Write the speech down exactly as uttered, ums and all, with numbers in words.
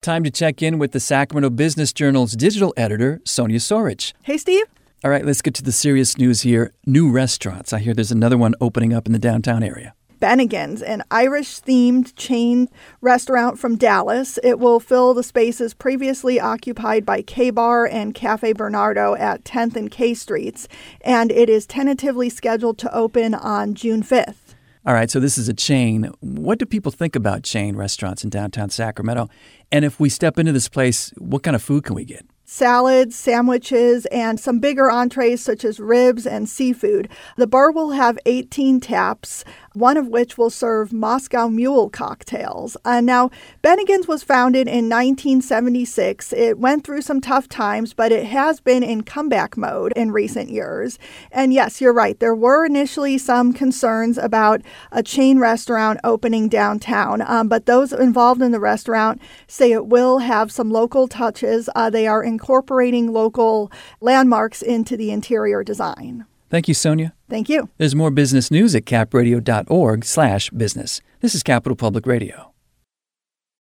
Time to check in with the Sacramento Business Journal's digital editor, Sonia Sorich. Hey, Steve. All right, let's get to the serious news here. New restaurants. I hear there's another one opening up in the downtown area. Bennigan's, an Irish-themed chain restaurant from Dallas. It will fill the spaces previously occupied by K-Bar and Cafe Bernardo at tenth and K Streets, and it is tentatively scheduled to open on June fifth. All right, so this is a chain. What do people think about chain restaurants in downtown Sacramento? And if we step into this place, what kind of food can we get? Salads, sandwiches, and some bigger entrees such as ribs and seafood. The bar will have eighteen taps, one of which will serve Moscow Mule cocktails. Uh, now, Bennigan's was founded in nineteen seventy-six. It went through some tough times, but it has been in comeback mode in recent years. And yes, you're right. There were initially some concerns about a chain restaurant opening downtown, um, but those involved in the restaurant say it will have some local touches. Uh, they are incorporating local landmarks into the interior design. Thank you, Sonia. Thank you. There's more business news at capradio dot org slash business. This is Capital Public Radio.